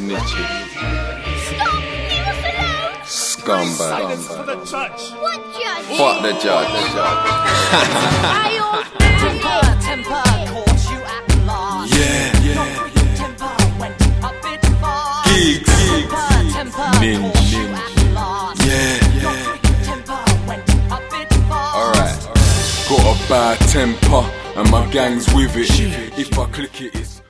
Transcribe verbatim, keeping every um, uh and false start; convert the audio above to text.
Snitchy. Stop! Leave us alone! Scumbag. Silence for the judge. What judge? Fuck the judge. The judge. I'll Temper, temper, caught you at last. Yeah, Your yeah. quick temper went a bit far. Geeks. Temper, temper, Ninja. caught you at last. Yeah, Your yeah. quick temper went a bit far. Alright. Got a bad temper and my gang's with it. If I click it, it's